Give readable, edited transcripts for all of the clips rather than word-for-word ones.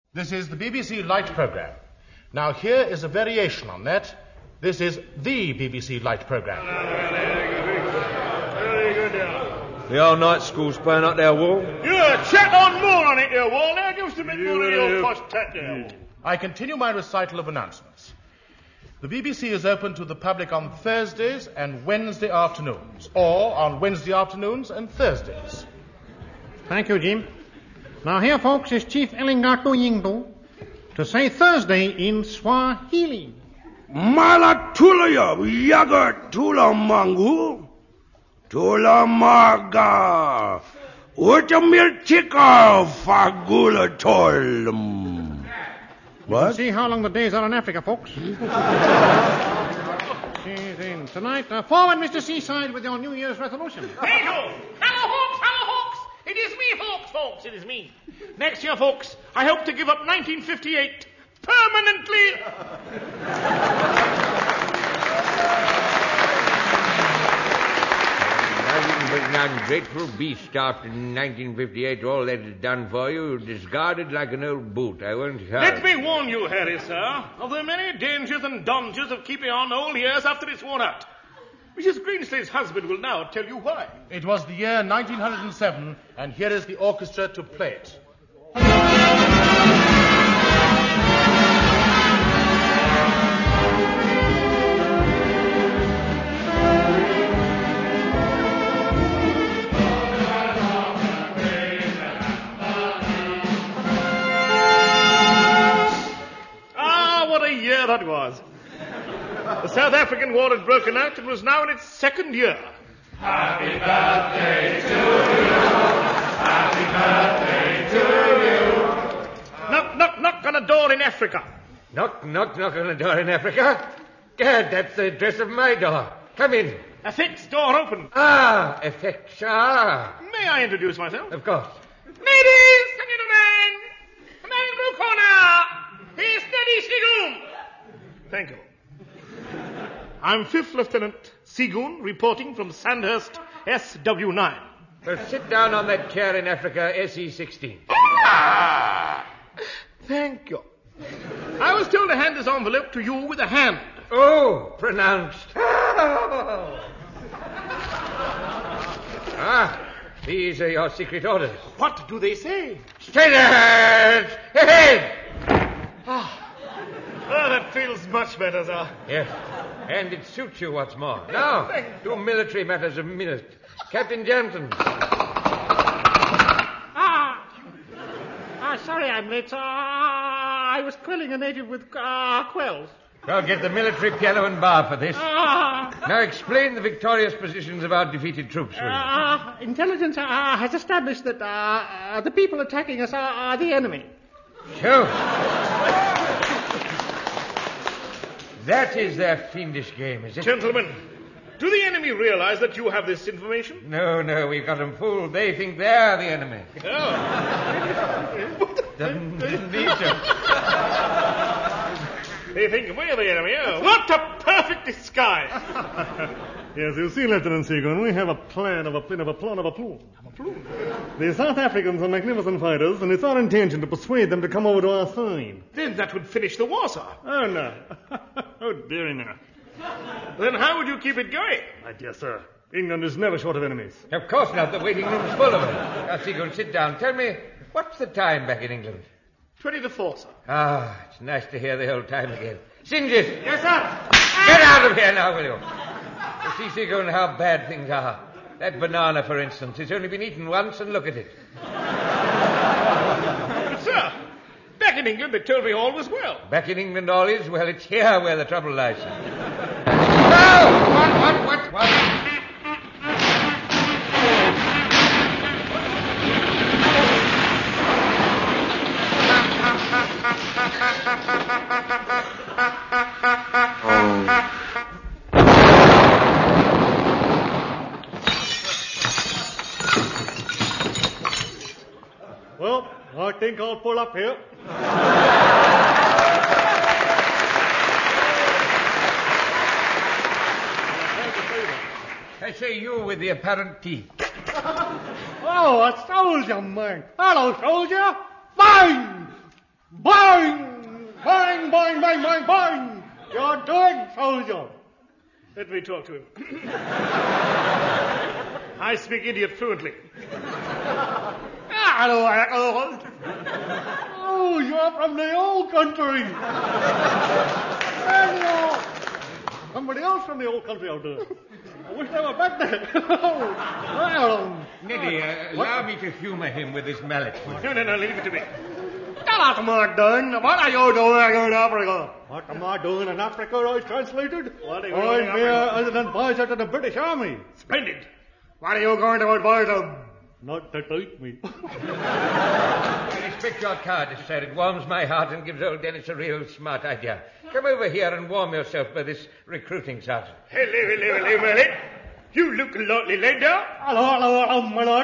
This is the BBC Light programme. Now here is a variation on that. This is the BBC Light programme. Very good, yeah. The old night school's playing up their wall. Yeah, check on more on it, your wall. There, give us a bit more of your posh tat there. I continue my recital of announcements. The BBC is open to the public on Thursdays and Wednesday afternoons, or on Wednesday afternoons and Thursdays. Thank you, Jim. Now here, folks, is Chief Elingatu Yingdu to say Thursday in Swahili. Malatulaya yaga tula mangu tula maga utamiltika fagula tolum. What? See how long the days are in Africa, folks. Tonight, forward, Mr. Seaside, with your New Year's resolution. Thank you. Hello, Hawks. It is me, Hawks, folks. It is me. Next year, folks, I hope to give up 1958 permanently. But an ungrateful beast after 1958, all that is done for you, discarded like an old boot. I won't have. Let me warn you, Harry, sir, of the many dangers and dangers of keeping on old years after it's worn out. Mrs. Greenslade's husband will now tell you why. It was the year 1907, and here is the orchestra to play it. That was. The South African War had broken out and was now in its second year. Happy birthday to you. Happy birthday to you. Knock, knock, knock on a door in Africa. Knock, knock, knock on a door in Africa? Gad, that's the address of my door. Come in. Effects door open. Ah, effects. Ah. May I introduce myself? Of course. Ladies and gentlemen, the man in the blue corner, he's Steady Sigoon. Thank you. I'm 5th Lieutenant Sigoon, reporting from Sandhurst, SW9. Well, sit down on that chair in Africa, SE16. Ah, thank you. I was told to hand this envelope to you with a hand. Oh, pronounced. Ah, these are your secret orders. What do they say? Straight ahead! Ahead! Ah. Oh, that feels much better, sir. Yes, and it suits you what's more. Now, to military matters of minute. Captain Jansen. Sorry I'm late, sir. I was quelling a native with quells. I'll get the military piano and bar for this. Now explain the victorious positions of our defeated troops, will you? Intelligence has established that the people attacking us are the enemy. Sure. That is their fiendish game, is it? Gentlemen, do the enemy realize that you have this information? No, we've got them fooled. They think they're the enemy. Oh. Didn't need to. They think we're the enemy. Oh, what a perfect disguise. Yes, you see, Lieutenant Seagoon, we have a plan of a plume. The South Africans are magnificent fighters, and it's our intention to persuade them to come over to our side. Then that would finish the war, sir. Oh, no. Oh, dearie, no. Then how would you keep it going? My dear sir, England is never short of enemies. Of course not. The waiting room's full of them. Now, Seagoon, sit down. Tell me, what's the time back in England? 20 to 4, sir. Ah, it's nice to hear the old time again. Singes! Yes, sir. Get out of here now, will you? You see, Seagoon, how bad things are. That banana, for instance, it's only been eaten once, and look at it. But, sir, back in England they told me all was well. Back in England all is well. It's here where the trouble lies. No! What? Well, I think I'll pull up here. I say you with the apparent teeth. Oh, a soldier, man. Hello, soldier. Fine. Bang! Bang, bang, bang, bang, bang! You're dead, soldier. Let me talk to him. I speak idiot fluently. Hello, Echo. Oh, you're from the old country. Hello. Somebody else from the old country out there. I wish they were back there. Well, Neddy, allow me to humour him with his mallet. No, leave it to me. what am I doing? What are you doing in Africa? What am I doing in Africa, I translated? What are you doing in I'm here Africa? as an advisor to the British Army. Splendid. What are you going to advise them? Not to take me. I respect your cowardice, sir. It warms my heart and gives old Dennis a real smart idea. Come over here and warm yourself by this recruiting sergeant. Hello, my lad. You look a lovely lad now. Hello, my lord.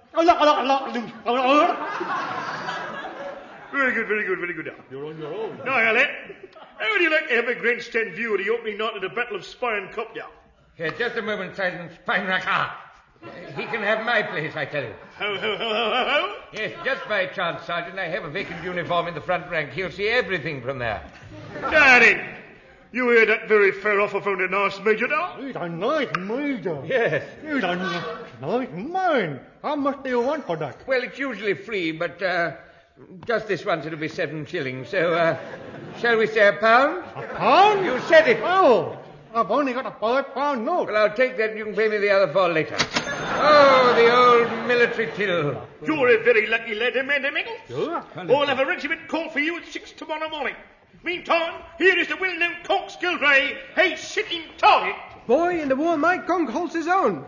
Very good now. You're on your own. Now, lad, how would you like to have a grandstand view of the opening night of the Battle of Spion Cup now? Here, just a moment, Sergeant Spinracker. He can have my place, I tell you. Ho. Yes, just by chance, Sergeant, I have a vacant uniform in the front rank. He'll see everything from there. Daddy, you hear that very fair offer from the nice Major now? He's a nice major. Yes. He's a nice man. How much do you want for that? Well, it's usually free, but just this once it'll be 7 shillings. So, shall we say £1? A pound? You said it. Oh, I've only got a £5 note. Well, I'll take that and you can pay me the other 4 later. Oh, the old military till. You're a very lucky lad, Amanda Mickle. Sure. I'll have a regiment call for you at 6 tomorrow morning. Meantime, here is the well-known Conk Skilray, a sitting target. Boy, in the war, my conch holds his own.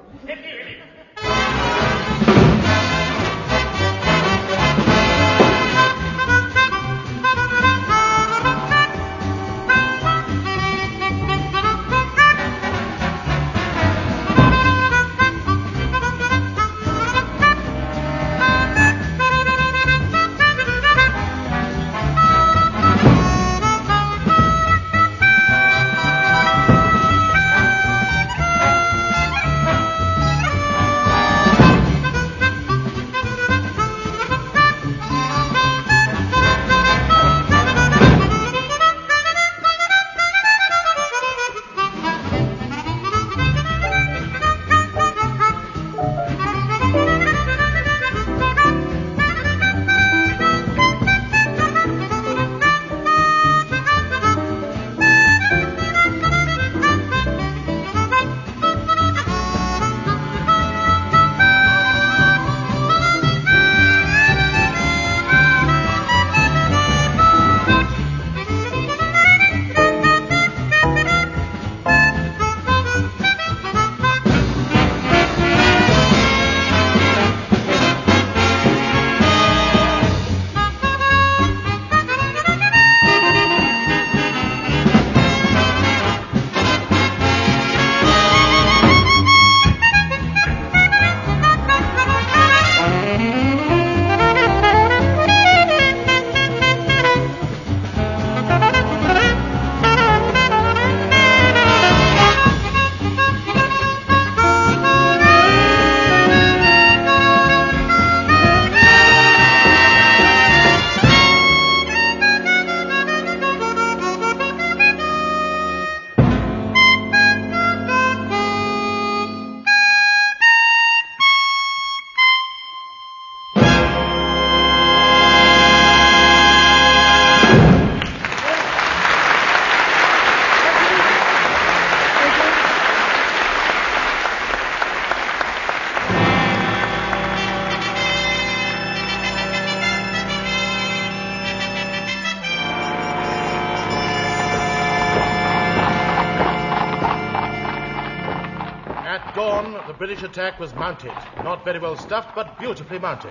At dawn, the British attack was mounted. Not very well stuffed, but beautifully mounted.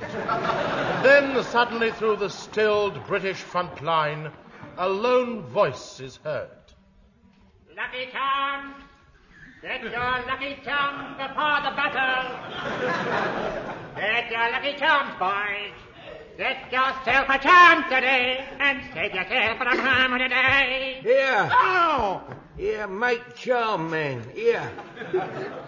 And then, suddenly, through the stilled British front line, a lone voice is heard. Lucky Charms! Get your Lucky Charms before the battle! Get your Lucky Charms, boys! Get yourself a chance today and save yourself from harm today! Here. Oh! Here, Mike Charm, man. Here.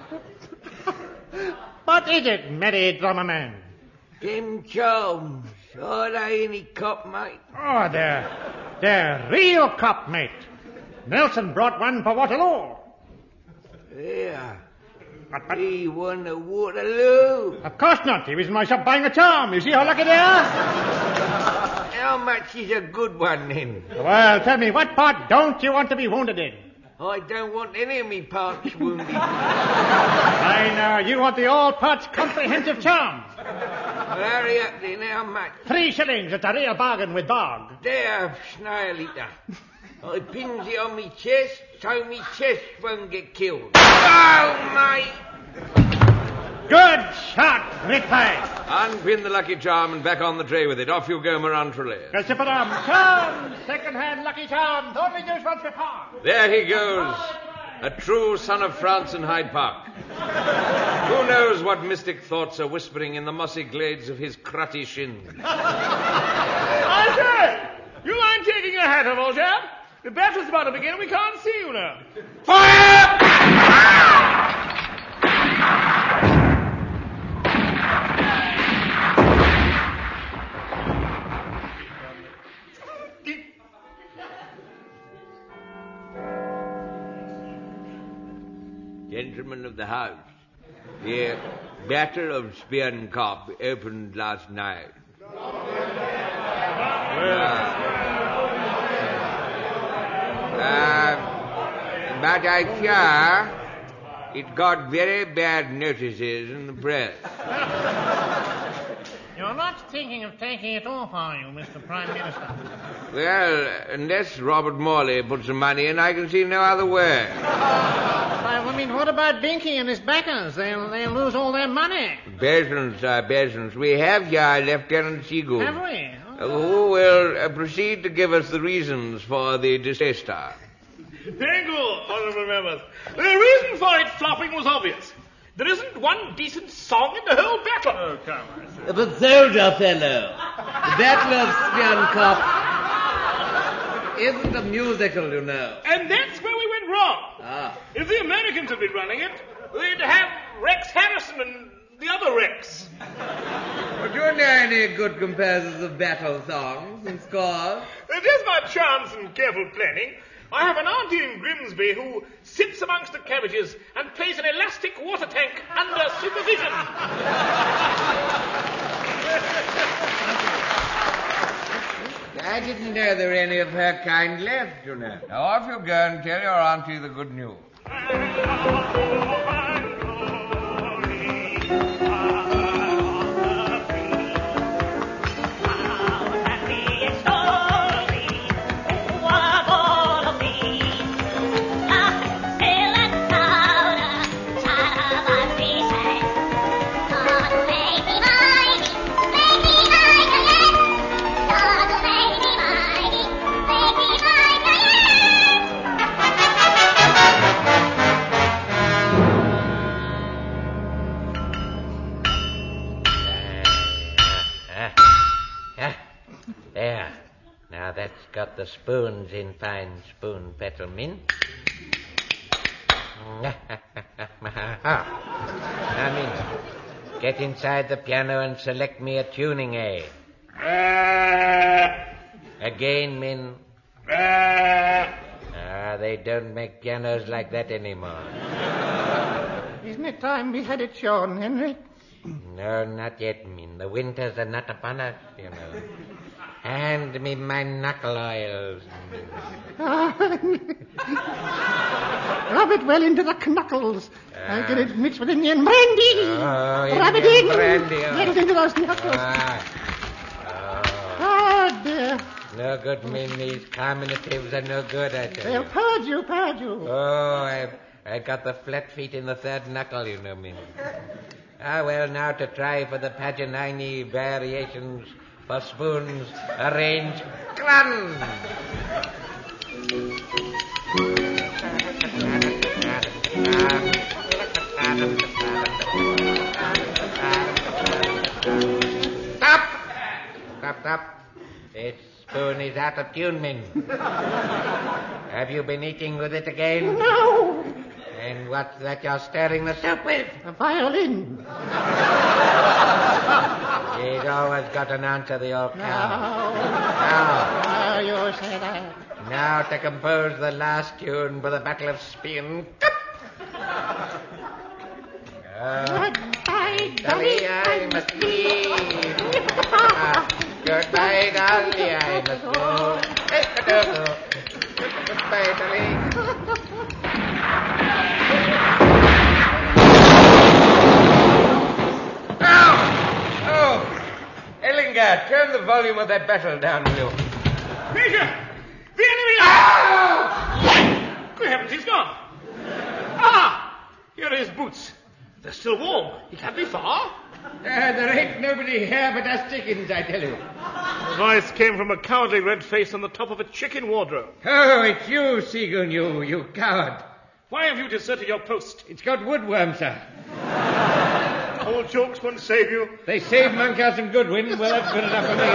What is it, merry drummer man? Tim Charms. Are they any cop, mate? Oh, they're real cop, mate. Nelson brought one for Waterloo. Yeah. He won the Waterloo. Of course not. He was in my shop buying a charm. You see how lucky they are? How much is a good one, then? Well, tell me, what part don't you want to be wounded in? I don't want any of me parts wounded. I know. You want the all-parts comprehensive charm. Hurry up then, how much? 3 shillings. It's a real bargain with Bog. There, Snailita. I pins it on me chest, so me chest won't get killed. Oh, mate! Good shot, Nickpie. Unpin the lucky charm and back on the tray with it. Off you go, Morantrelli. Charm, second-hand lucky charms, only used once before. There he goes. A true son of France in Hyde Park. Who knows what mystic thoughts are whispering in the mossy glades of his crutty shins? I say, you mind taking your hat off, old chap? The battle's about to begin and we can't see you now. Fire! Gentlemen of the House, the Battle of Spiernkop opened last night. But I fear it got very bad notices in the press. You're not thinking of taking it off, are you, Mr. Prime Minister? Well, unless Robert Morley puts some money in, I can see no other way. I mean, what about Binky and his backers? They'll lose all their money. Patience. We have here Lieutenant Seagoon. Have we? Who will proceed to give us the reasons for the disaster. Thank you, honorable members. The reason for it flopping was obvious. There isn't one decent song in the whole battle. Oh, come on. But soldier fellow, the Battle of Spiernkop isn't a musical, you know. And that's where we went wrong. Ah. If the Americans had been running it, they'd have Rex Harrison and the other Rex. But do you know any good comparisons of battle songs and scores? Just by chance and careful planning, I have an auntie in Grimsby who sits amongst the cabbages and plays an elastic water tank under supervision. I didn't know there were any of her kind left, you know. Now off you go and tell your auntie the good news. There. Now that's got the spoons in fine spoon petal mint. Now, Min, get inside the piano and select me a tuning aid. Again, Min. They don't make pianos like that anymore. Isn't it time we had it shown, Henry? No, not yet, Min. The winters are not upon us, you know. Hand me my knuckle oils. Rub it well into the knuckles. I'll get it mixed with Indian brandy. Rub it in. Brandy. Get it into those knuckles. Dear. No good, Min. These carminatives are no good, I tell They'll you. purge you. Oh, I got the flat feet in the third knuckle, you know, Min. Well, now to try for the Paganini variations for spoons, arrange Clun. Stop. This spoon is out of tune, Min. Have you been eating with it again? No. And what's that you're stirring the soup with? A violin. He's always got an answer, the old cow. No, you say that. Now to compose the last tune for the Battle of Spain. Goodbye, Dolly, I must leave. Goodbye, Dolly, I must go. Goodbye, Dolly. Oh! Ellinger, turn the volume of that battle down, will you? Major! The enemy! Good heavens, he's gone. Here are his boots. They're still warm. He can't be far. There ain't nobody here but us chickens, I tell you. The voice came from a cowardly red face on the top of a chicken wardrobe. Oh, it's you, Seagoon, you coward. Why have you deserted your post? It's got woodworm, sir. Old jokes won't save you. They saved Monkhouse and Goodwin. Well, that's good enough for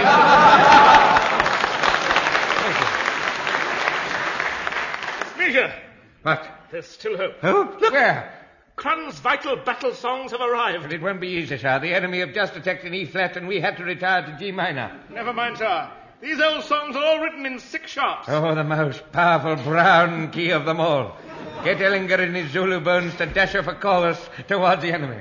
me. Major. What? There's still hope. Hope? Look. Where? Cron's vital battle songs have arrived. But it won't be easy, sir. The enemy have just attacked in E-flat, and we had to retire to G minor. Never mind, sir. These old songs are all written in 6 sharps. Oh, the most powerful brown key of them all. Get Ellinger and his Zulu bones to dash off a chorus towards the enemy.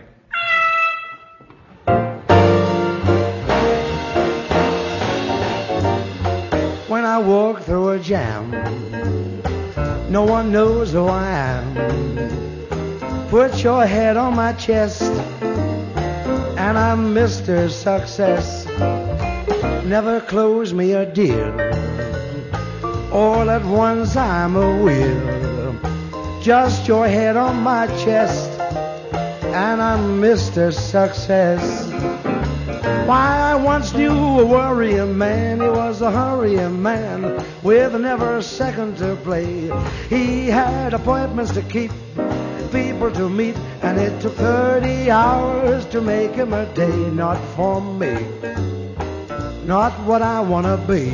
When I walk through a jam, no one knows who I am. Put your head on my chest, and I'm Mr. Success. Never close me a deal. All at once I'm a wheel. Just your head on my chest, and I'm Mr. Success. Why, I once knew a worrying man. He was a hurrying man with never a second to play. He had appointments to keep, people to meet, and it took 30 hours to make him a day. Not for me, not what I want to be.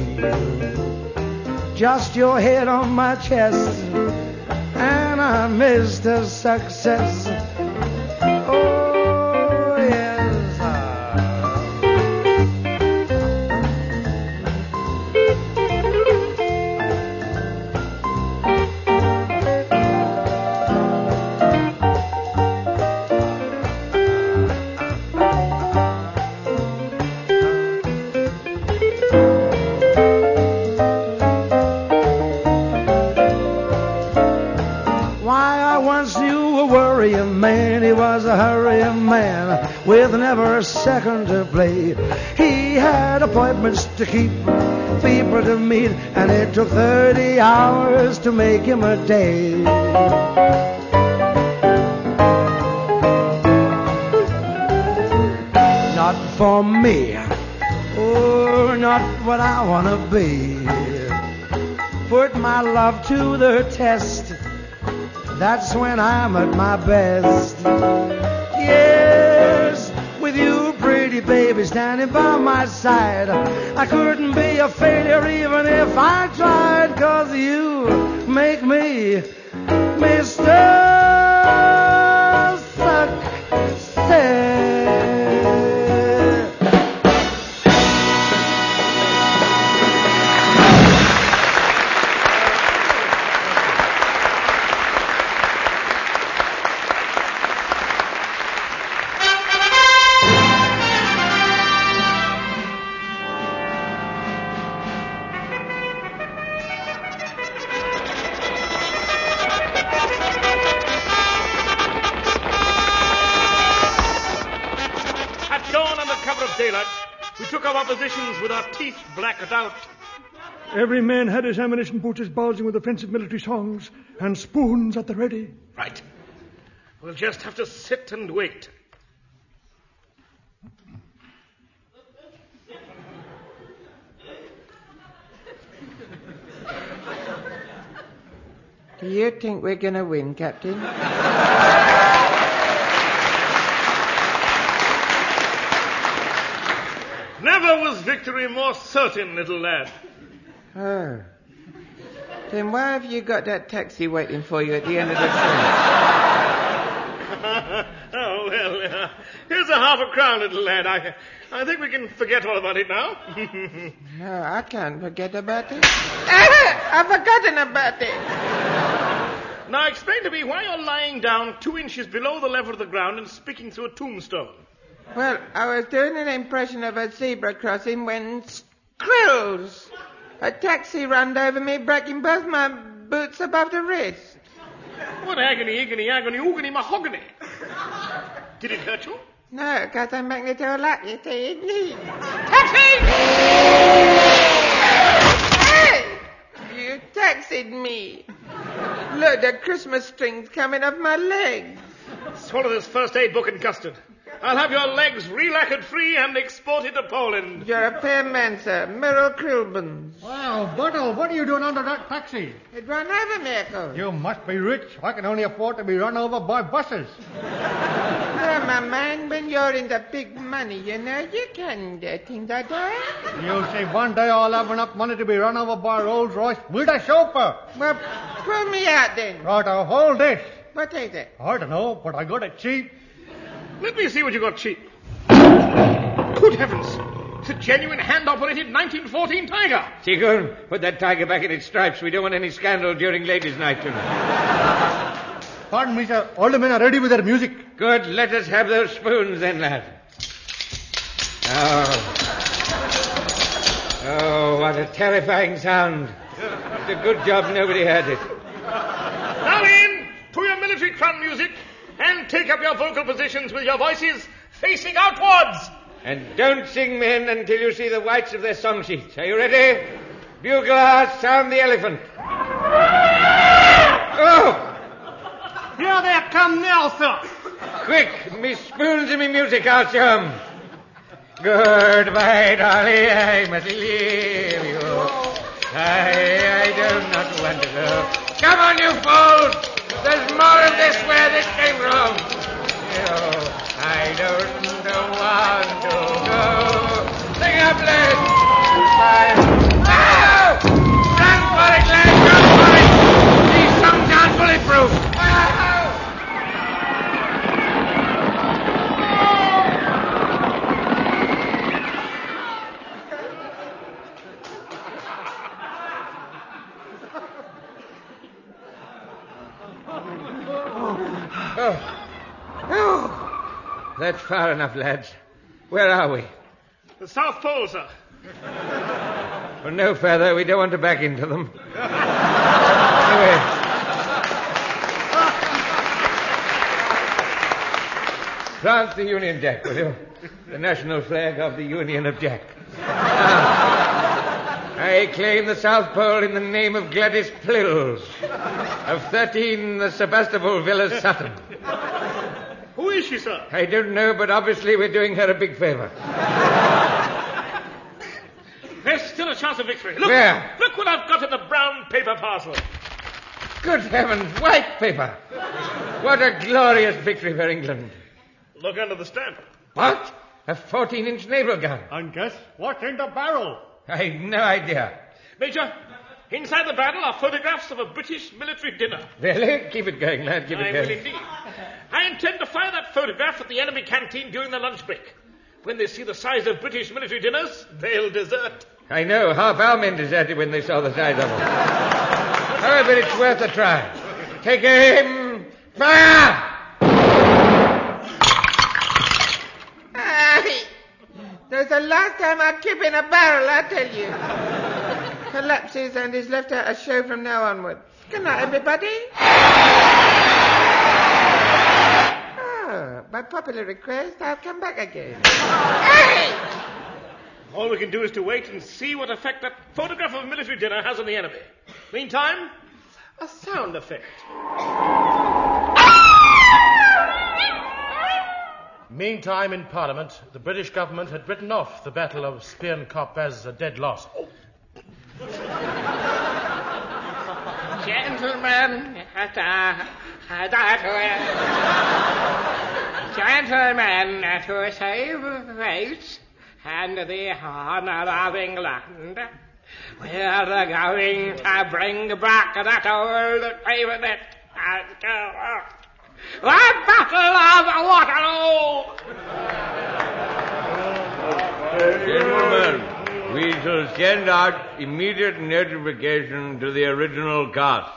Just your head on my chest, and I'm Mr. Success. Oh, yes. Man, he was a hurrying man with never a second to play. He had appointments to keep, people to meet, and it took 30 hours to make him a day. Not for me, oh, not what I want to be. Put my love to the test, that's when I'm at my best. Yes, with you, pretty baby, standing by my side, I couldn't be a failure even if I tried, 'cause you make me Mr. Success. Positions with our teeth blacked out. Every man had his ammunition pouches bulging with offensive military songs and spoons at the ready. Right. We'll just have to sit and wait. Do you think we're going to win, Captain? Never was victory more certain, little lad. Oh. Then why have you got that taxi waiting for you at the end of the train? Oh, Well, here's £0.50, little lad. I think we can forget all about it now. No, I can't forget about it. I've forgotten about it. Now explain to me why you're lying down 2 inches below the level of the ground and speaking through a tombstone. Well, I was doing an impression of a zebra crossing when skrills! A taxi ran over me, breaking both my boots above the wrist. What agony, oogony, mahogany. Did it hurt you? No, because I'm magneto-lucky, see? Taxi! Hey! You taxied me. Look, the Christmas strings coming off my legs. Swallow this first aid book and custard. I'll have your legs relacquered free and exported to Poland. You're a fair man, sir. Merrill Krillbans. Wow, Buttle, what are you doing under that taxi? It ran over me, Echo. You must be rich. I can only afford to be run over by buses. No, my man, when you're in the big money, you know, you can do things like that. You see, one day I'll have enough money to be run over by a Rolls Royce with a chauffeur. Well, pull me out then. Right, I'll hold this. What is it? I don't know, but I got it cheap. Let me see what you got cheap. Good heavens! It's a genuine hand-operated 1914 Tiger. Seagoon, put that tiger back in its stripes. We don't want any scandal during ladies' night tonight. Pardon me, sir. All the men are ready with their music. Good. Let us have those spoons then, lad. Oh, what a terrifying sound. It's a good job nobody heard it. Now in, to your military crown music, and take up your vocal positions with your voices facing outwards. And don't sing, men, until you see the whites of their song sheets. Are you ready? Bugler, sound the elephant. Oh! Here they come now, sir. Quick, me spoons and me music, I'll show 'em. Goodbye, Dolly, I must leave you. I do not want to go. Come on, you fools! There's more of this where this came from. I don't want to go. Sing up, lad. Oh! Run for it, lad. Run for it. These songs aren't bulletproof. Oh, that's far enough, lads. Where are we? The South Pole, sir. Well, no further. We don't want to back into them. Anyway. Plant the Union Jack, will you? The national flag of the Union of Jack. I claim the South Pole in the name of Gladys Plills, of 13 the Sebastopol Villas, Sutton. Who is she, sir? I don't know, but obviously we're doing her a big favor. There's still a chance of victory. Look, Where? Look what I've got in the brown paper parcel. Good heavens, white paper. What a glorious victory for England. Look under the stamp. What? A 14-inch naval gun. And guess what's in the barrel? I've no idea. Major, inside the barrel are photographs of a British military dinner. Really? Keep it going, lad. Keep it I going. will indeed. I intend to fire that photograph at the enemy canteen during the lunch break. When they see the size of British military dinners, they'll desert. I know. Half our men deserted when they saw the size of them. However, it's worth a try. Take aim. Fire! That's the last time I keep in a barrel, I tell you. Collapses and is left out a show from now onwards. Good night, everybody. Oh, by popular request, I'll come back again. Hey! All we can do is to wait and see what effect that photograph of a military dinner has on the enemy. Meantime, a sound effect. Meantime, in Parliament, the British government had written off the Battle of Spion-Kop as a dead loss. Gentlemen, gentlemen, to save face and the honor of England, we're going to bring back that old favorite. The Battle of Waterloo! Gentlemen, we shall send out immediate notification to the original cast.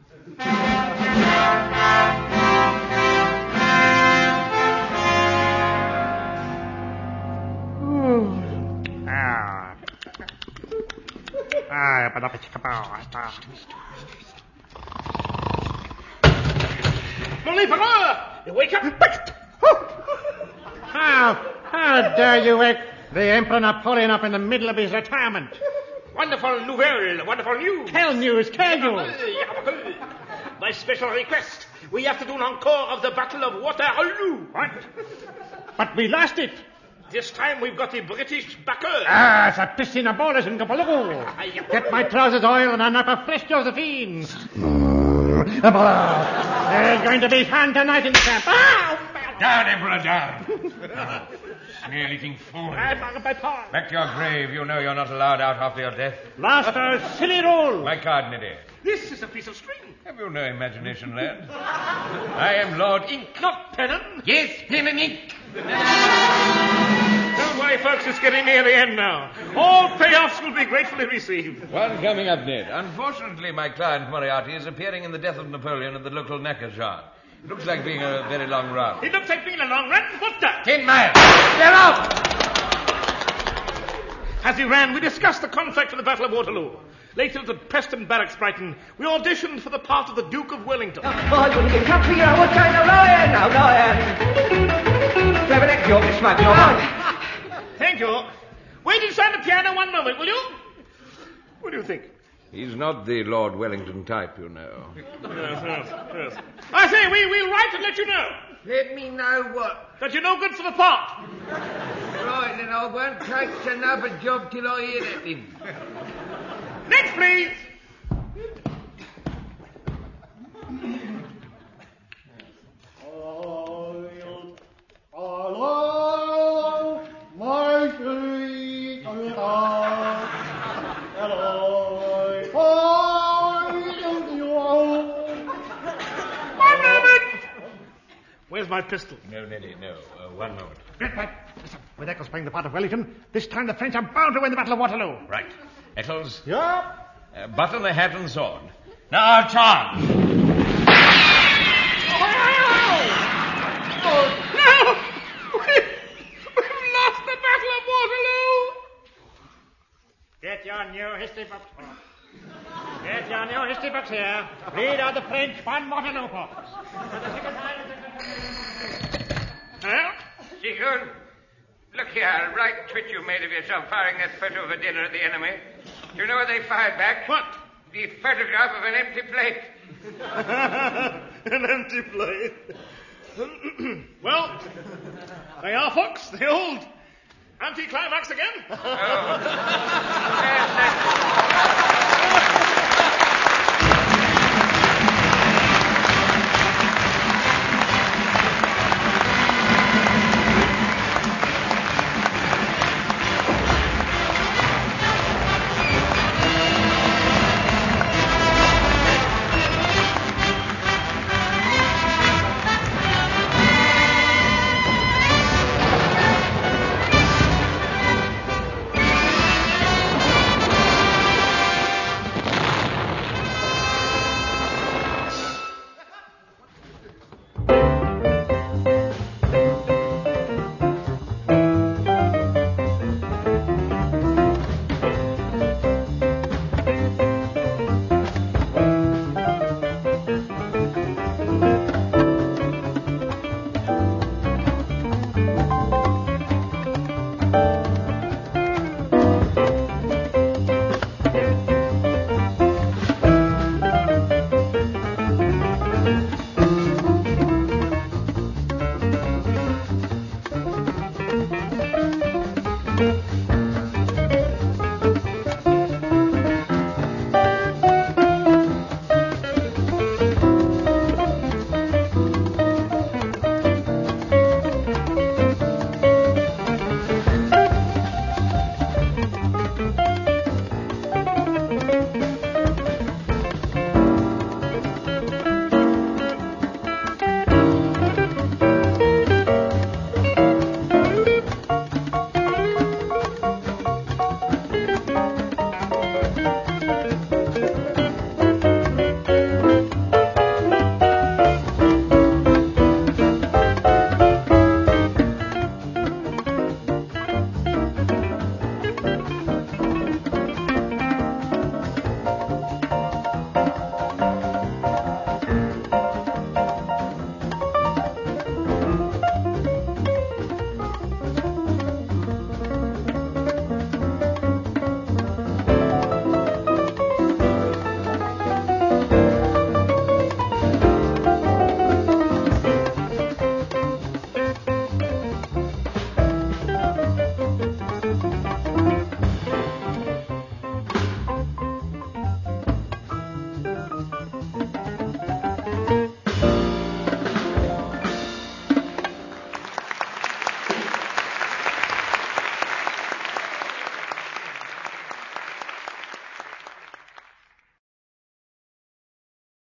You wake up. How dare you wake the Emperor Napoleon up in the middle of his retirement? Wonderful nouvelle, wonderful news. Tell news. By special request, we have to do an encore of the Battle of Waterloo. What? But we lost it. This time we've got the British backers. Saprissina ballers in Kapaloo. Get my trousers oiled and up a fresh Josephine. There's going to be fun tonight in the camp. Down, Emperor, down. Snail-eating fool. Back to your grave. You know you're not allowed out after your death. Last a silly roll. My card, Neddy. This is a piece of string. Have you no imagination, lad? I am Lord Ink. Not Pennon. Yes, pen and ink. Don't worry, folks. It's getting near the end now. All payoffs will be gratefully received. One coming up, Ned. Unfortunately, my client, Moriarty, is appearing in the Death of Napoleon at the local knackers yard. Looks like being a very long run. It looks like being a long run. What's that? 10 miles. They're out. As we ran, we discussed the contract for the Battle of Waterloo. Later at the Preston Barracks, Brighton, we auditioned for the part of the Duke of Wellington. Thank you. Wait inside the piano one moment, will you? What do you think? He's not the Lord Wellington type, you know. Yes. I say, we'll write and let you know. Let me know what? That you're no good for the part. Right, then I won't take another job till I hear that thing. Next, please. Hello, my sweet One moment. Where's my pistol? No, Neddy, no. One moment. Listen, with Eccles playing the part of Wellington, this time the French are bound to win the Battle of Waterloo. Right. Eccles? Yeah? Button the hat and sword. Now, charge! No! We've lost the Battle of Waterloo! Get your new history books. Get your new history books here. Read out the French won Waterloo, folks. Well? Seagoon, look here, right twitch you made of yourself firing that photo of a dinner at the enemy. Do you know what they fired back? What? The photograph of an empty plate. An empty plate. Well, they are, folks. The old anticlimax again. Oh.